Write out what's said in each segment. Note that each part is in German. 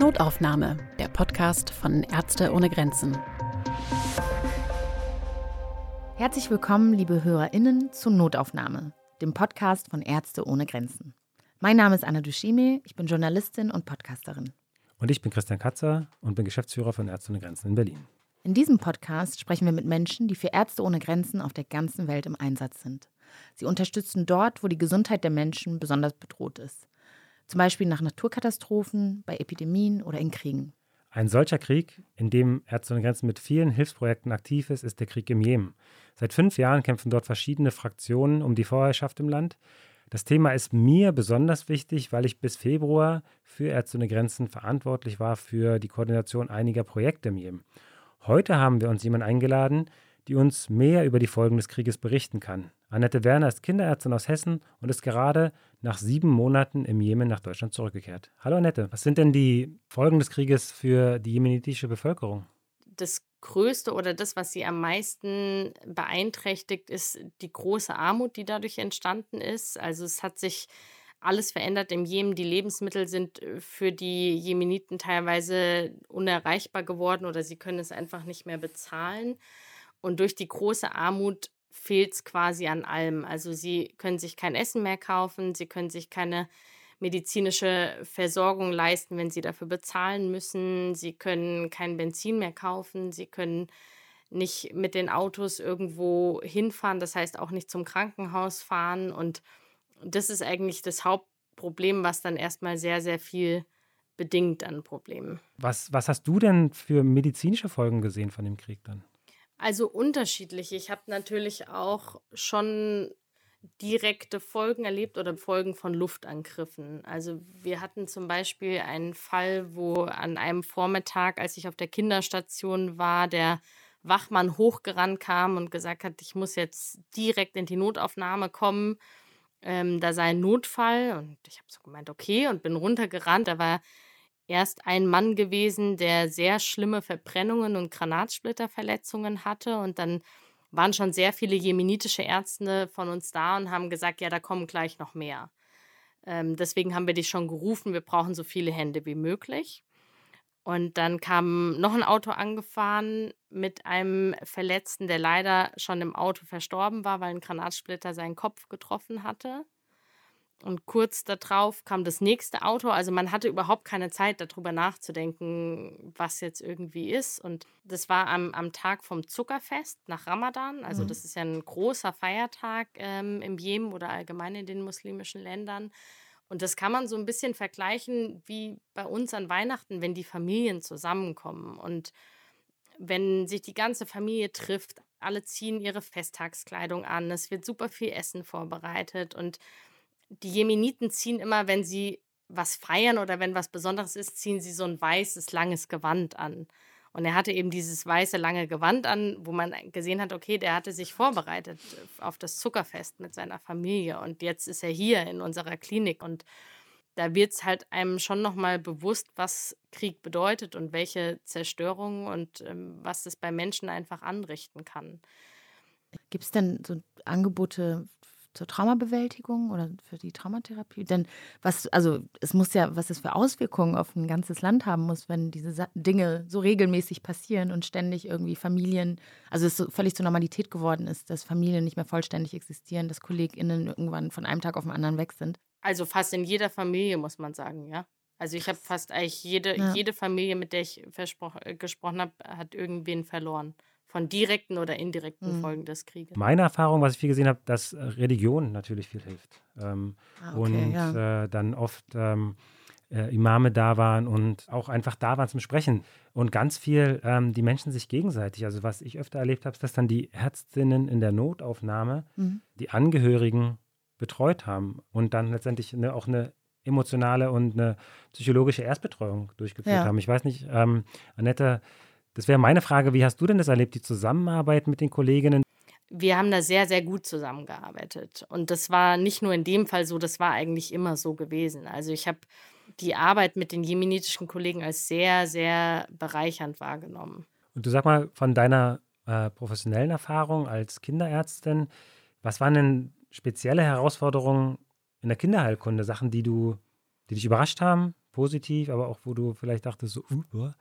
Notaufnahme, der Podcast von Ärzte ohne Grenzen. Herzlich willkommen, liebe HörerInnen, zu Notaufnahme, dem Podcast von Ärzte ohne Grenzen. Mein Name ist Anna Dushime, ich bin Journalistin und Podcasterin. Und ich bin Christian Katzer und bin Geschäftsführer von Ärzte ohne Grenzen in Berlin. In diesem Podcast sprechen wir mit Menschen, die für Ärzte ohne Grenzen auf der ganzen Welt im Einsatz sind. Sie unterstützen dort, wo die Gesundheit der Menschen besonders bedroht ist. Zum Beispiel nach Naturkatastrophen, bei Epidemien oder in Kriegen. Ein solcher Krieg, in dem Ärzte ohne Grenzen mit vielen Hilfsprojekten aktiv ist der Krieg im Jemen. Seit 5 Jahren kämpfen dort verschiedene Fraktionen um die Vorherrschaft im Land. Das Thema ist mir besonders wichtig, weil ich bis Februar für Ärzte ohne Grenzen verantwortlich war für die Koordination einiger Projekte im Jemen. Heute haben wir uns jemanden eingeladen, die uns mehr über die Folgen des Krieges berichten kann. Annette Werner ist Kinderärztin aus Hessen und ist gerade nach 7 Monaten im Jemen nach Deutschland zurückgekehrt. Hallo Annette, was sind denn die Folgen des Krieges für die jemenitische Bevölkerung? Das Größte oder das, was sie am meisten beeinträchtigt, ist die große Armut, die dadurch entstanden ist. Also es hat sich alles verändert im Jemen. Die Lebensmittel sind für die Jemeniten teilweise unerreichbar geworden oder sie können es einfach nicht mehr bezahlen. Und durch die große Armut fehlt es quasi an allem. Also sie können sich kein Essen mehr kaufen, sie können sich keine medizinische Versorgung leisten, wenn sie dafür bezahlen müssen. Sie können kein Benzin mehr kaufen, sie können nicht mit den Autos irgendwo hinfahren, das heißt auch nicht zum Krankenhaus fahren. Und das ist eigentlich das Hauptproblem, was dann erstmal sehr, sehr viel bedingt an Problemen. Was hast du denn für medizinische Folgen gesehen von dem Krieg dann? Also unterschiedlich. Ich habe natürlich auch schon direkte Folgen erlebt oder Folgen von Luftangriffen. Also wir hatten zum Beispiel einen Fall, wo an einem Vormittag, als ich auf der Kinderstation war, der Wachmann hochgerannt kam und gesagt hat, ich muss jetzt direkt in die Notaufnahme kommen. Da sei ein Notfall und ich habe so gemeint, okay, und bin runtergerannt. Da war erst ein Mann gewesen, der sehr schlimme Verbrennungen und Granatsplitterverletzungen hatte. Und dann waren schon sehr viele jemenitische Ärzte von uns da und haben gesagt, ja, da kommen gleich noch mehr. Deswegen haben wir dich schon gerufen, wir brauchen so viele Hände wie möglich. Und dann kam noch ein Auto angefahren mit einem Verletzten, der leider schon im Auto verstorben war, weil ein Granatsplitter seinen Kopf getroffen hatte. Und kurz darauf kam das nächste Auto. Also man hatte überhaupt keine Zeit, darüber nachzudenken, was jetzt irgendwie ist. Und das war am Tag vom Zuckerfest nach Ramadan. Also das ist ja ein großer Feiertag im Jemen oder allgemein in den muslimischen Ländern. Und das kann man so ein bisschen vergleichen wie bei uns an Weihnachten, wenn die Familien zusammenkommen. Und wenn sich die ganze Familie trifft, alle ziehen ihre Festtagskleidung an. Es wird super viel Essen vorbereitet und die Jemeniten ziehen immer, wenn sie was feiern oder wenn was Besonderes ist, ziehen sie so ein weißes, langes Gewand an. Und er hatte eben dieses weiße, lange Gewand an, wo man gesehen hat, okay, der hatte sich vorbereitet auf das Zuckerfest mit seiner Familie. Und jetzt ist er hier in unserer Klinik. Und da wird es halt einem schon nochmal bewusst, was Krieg bedeutet und welche Zerstörung und was das bei Menschen einfach anrichten kann. Gibt es denn so Angebote zur Traumabewältigung oder für die Traumatherapie? Denn was es für Auswirkungen auf ein ganzes Land haben muss, wenn diese Dinge so regelmäßig passieren und ständig irgendwie Familien, also es so völlig zur Normalität geworden ist, dass Familien nicht mehr vollständig existieren, dass KollegInnen irgendwann von einem Tag auf den anderen weg sind. Also fast in jeder Familie, muss man sagen, ja. Also ich habe fast eigentlich jede Familie, mit der ich gesprochen habe, hat irgendwen verloren. Von direkten oder indirekten Folgen des Krieges. Meine Erfahrung, was ich viel gesehen habe, dass Religion natürlich viel hilft. Dann oft Imame da waren und auch einfach da waren zum Sprechen. Und ganz viel die Menschen sich gegenseitig, also was ich öfter erlebt habe, ist, dass dann die Ärztinnen in der Notaufnahme die Angehörigen betreut haben und dann letztendlich auch eine emotionale und eine psychologische Erstbetreuung durchgeführt haben. Ich weiß nicht, Annette, das wäre meine Frage, wie hast du denn das erlebt, die Zusammenarbeit mit den Kolleginnen? Wir haben da sehr, sehr gut zusammengearbeitet. Und das war nicht nur in dem Fall so, das war eigentlich immer so gewesen. Also ich habe die Arbeit mit den jemenitischen Kollegen als sehr, sehr bereichernd wahrgenommen. Und du sag mal, von deiner professionellen Erfahrung als Kinderärztin, was waren denn spezielle Herausforderungen in der Kinderheilkunde, Sachen, die dich überrascht haben, positiv, aber auch wo du vielleicht dachtest, so, boah.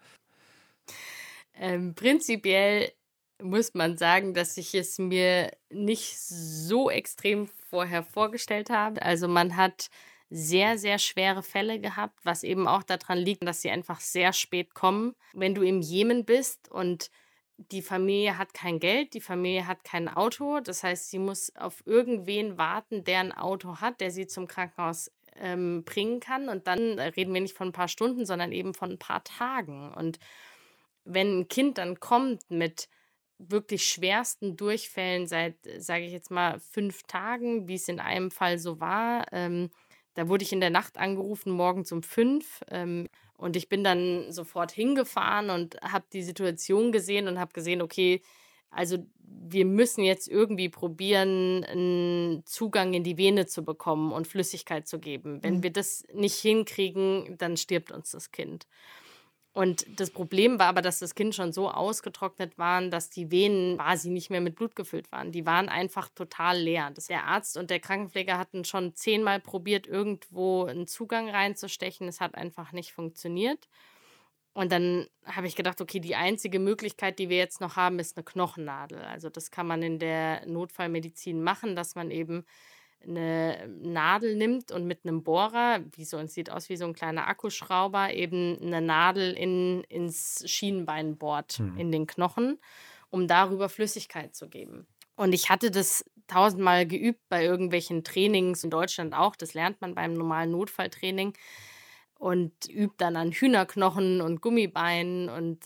Prinzipiell muss man sagen, dass ich es mir nicht so extrem vorher vorgestellt habe. Also man hat sehr, sehr schwere Fälle gehabt, was eben auch daran liegt, dass sie einfach sehr spät kommen. Wenn du im Jemen bist und die Familie hat kein Geld, die Familie hat kein Auto, das heißt, sie muss auf irgendwen warten, der ein Auto hat, der sie zum Krankenhaus bringen kann. Und dann reden wir nicht von ein paar Stunden, sondern eben von ein paar Tagen. Und wenn ein Kind dann kommt mit wirklich schwersten Durchfällen seit, sage ich jetzt mal, 5 Tagen, wie es in einem Fall so war, da wurde ich in der Nacht angerufen, morgens um 5. Und ich bin dann sofort hingefahren und habe die Situation gesehen und habe gesehen, okay, also wir müssen jetzt irgendwie probieren, einen Zugang in die Vene zu bekommen und Flüssigkeit zu geben. Wenn wir das nicht hinkriegen, dann stirbt uns das Kind. Und das Problem war aber, dass das Kind schon so ausgetrocknet waren, dass die Venen quasi nicht mehr mit Blut gefüllt waren. Die waren einfach total leer. Der Arzt und der Krankenpfleger hatten schon 10-mal probiert, irgendwo einen Zugang reinzustechen. Es hat einfach nicht funktioniert. Und dann habe ich gedacht, okay, die einzige Möglichkeit, die wir jetzt noch haben, ist eine Knochennadel. Also das kann man in der Notfallmedizin machen, dass man eben eine Nadel nimmt und mit einem Bohrer, sieht aus wie so ein kleiner Akkuschrauber, eben eine Nadel ins Schienbein bohrt, in den Knochen, um darüber Flüssigkeit zu geben. Und ich hatte das 1000-mal geübt bei irgendwelchen Trainings in Deutschland auch. Das lernt man beim normalen Notfalltraining und übt dann an Hühnerknochen und Gummibeinen und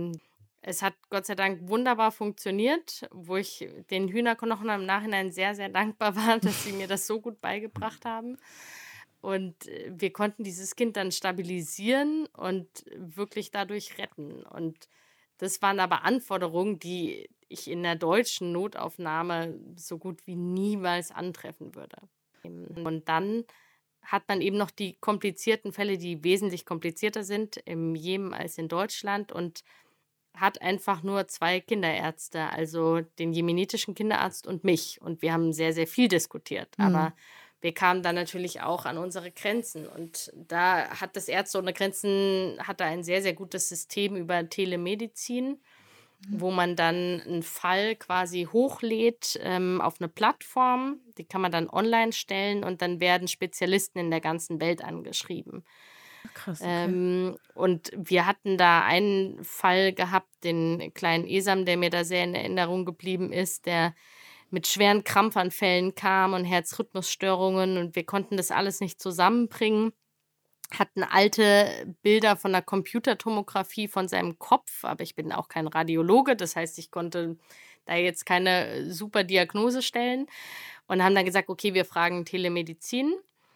es hat Gott sei Dank wunderbar funktioniert, wo ich den Hühnerknochen im Nachhinein sehr, sehr dankbar war, dass sie mir das so gut beigebracht haben. Und wir konnten dieses Kind dann stabilisieren und wirklich dadurch retten. Und das waren aber Anforderungen, die ich in der deutschen Notaufnahme so gut wie niemals antreffen würde. Und dann hat man eben noch die komplizierten Fälle, die wesentlich komplizierter sind im Jemen als in Deutschland und hat einfach nur 2 Kinderärzte, also den jemenitischen Kinderarzt und mich. Und wir haben sehr, sehr viel diskutiert. Aber wir kamen dann natürlich auch an unsere Grenzen. Und da hat das Ärzte ohne Grenzen hatte ein sehr, sehr gutes System über Telemedizin, wo man dann einen Fall quasi hochlädt auf eine Plattform. Die kann man dann online stellen und dann werden Spezialisten in der ganzen Welt angeschrieben. Krass, okay. Und wir hatten da einen Fall gehabt, den kleinen Esam, der mir da sehr in Erinnerung geblieben ist, der mit schweren Krampfanfällen kam und Herzrhythmusstörungen und wir konnten das alles nicht zusammenbringen. Hatten alte Bilder von der Computertomographie von seinem Kopf, aber ich bin auch kein Radiologe, das heißt, ich konnte da jetzt keine super Diagnose stellen und haben dann gesagt, okay, wir fragen Telemedizin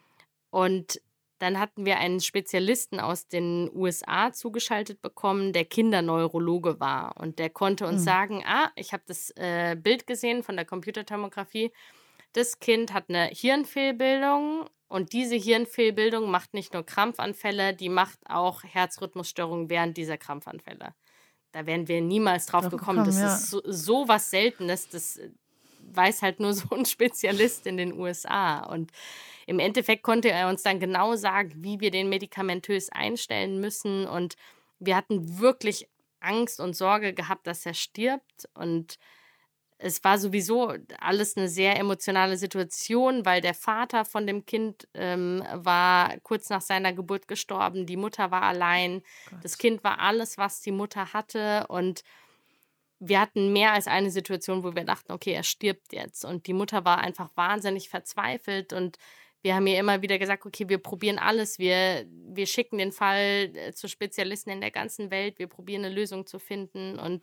und dann hatten wir einen Spezialisten aus den USA zugeschaltet bekommen, der Kinderneurologe war. Und der konnte uns sagen, ich habe das Bild gesehen von der Computertomographie. Das Kind hat eine Hirnfehlbildung und diese Hirnfehlbildung macht nicht nur Krampfanfälle, die macht auch Herzrhythmusstörungen während dieser Krampfanfälle. Da wären wir niemals drauf gekommen. Das ist so was Seltenes, das weiß halt nur so ein Spezialist in den USA. Und im Endeffekt konnte er uns dann genau sagen, wie wir den medikamentös einstellen müssen. Und wir hatten wirklich Angst und Sorge gehabt, dass er stirbt. Und es war sowieso alles eine sehr emotionale Situation, weil der Vater von dem Kind war kurz nach seiner Geburt gestorben. Die Mutter war allein. Das Kind war alles, was die Mutter hatte. Und wir hatten mehr als eine Situation, wo wir dachten, okay, er stirbt jetzt. Und die Mutter war einfach wahnsinnig verzweifelt. Und wir haben ihr immer wieder gesagt, okay, wir probieren alles. Wir schicken den Fall zu Spezialisten in der ganzen Welt. Wir probieren eine Lösung zu finden. Und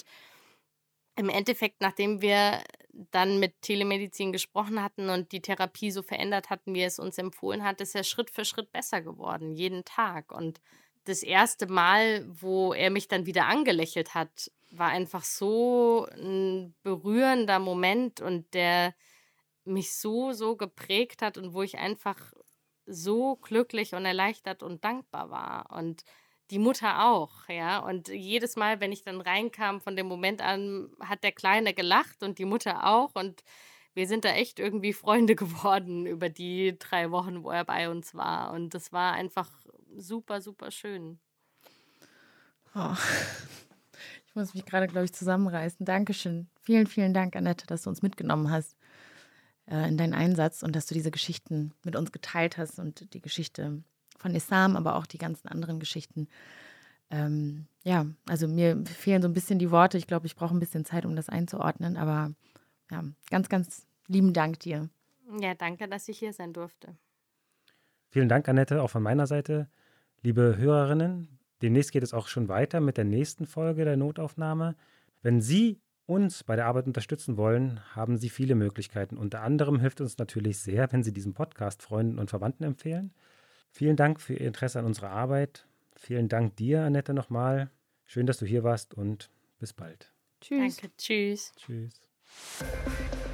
im Endeffekt, nachdem wir dann mit Telemedizin gesprochen hatten und die Therapie so verändert hatten, wie er es uns empfohlen hat, ist er Schritt für Schritt besser geworden, jeden Tag. Und das erste Mal, wo er mich dann wieder angelächelt hat, war einfach so ein berührender Moment und der mich so geprägt hat und wo ich einfach so glücklich und erleichtert und dankbar war. Und die Mutter auch, ja. Und jedes Mal, wenn ich dann reinkam, von dem Moment an, hat der Kleine gelacht und die Mutter auch. Und wir sind da echt irgendwie Freunde geworden über die 3 Wochen, wo er bei uns war. Und das war einfach super, super schön. Oh. Ich muss mich gerade, glaube ich, zusammenreißen. Dankeschön. Vielen, vielen Dank, Annette, dass du uns mitgenommen hast in deinen Einsatz und dass du diese Geschichten mit uns geteilt hast und die Geschichte von Issam, aber auch die ganzen anderen Geschichten. Ja, also mir fehlen so ein bisschen die Worte. Ich glaube, ich brauche ein bisschen Zeit, um das einzuordnen. Aber ja, ganz, ganz lieben Dank dir. Ja, danke, dass ich hier sein durfte. Vielen Dank, Annette, auch von meiner Seite. Liebe Hörerinnen, demnächst geht es auch schon weiter mit der nächsten Folge der Notaufnahme. Wenn Sie uns bei der Arbeit unterstützen wollen, haben Sie viele Möglichkeiten. Unter anderem hilft uns natürlich sehr, wenn Sie diesen Podcast Freunden und Verwandten empfehlen. Vielen Dank für Ihr Interesse an unserer Arbeit. Vielen Dank dir, Annette, nochmal. Schön, dass du hier warst und bis bald. Tschüss. Danke, tschüss. Tschüss.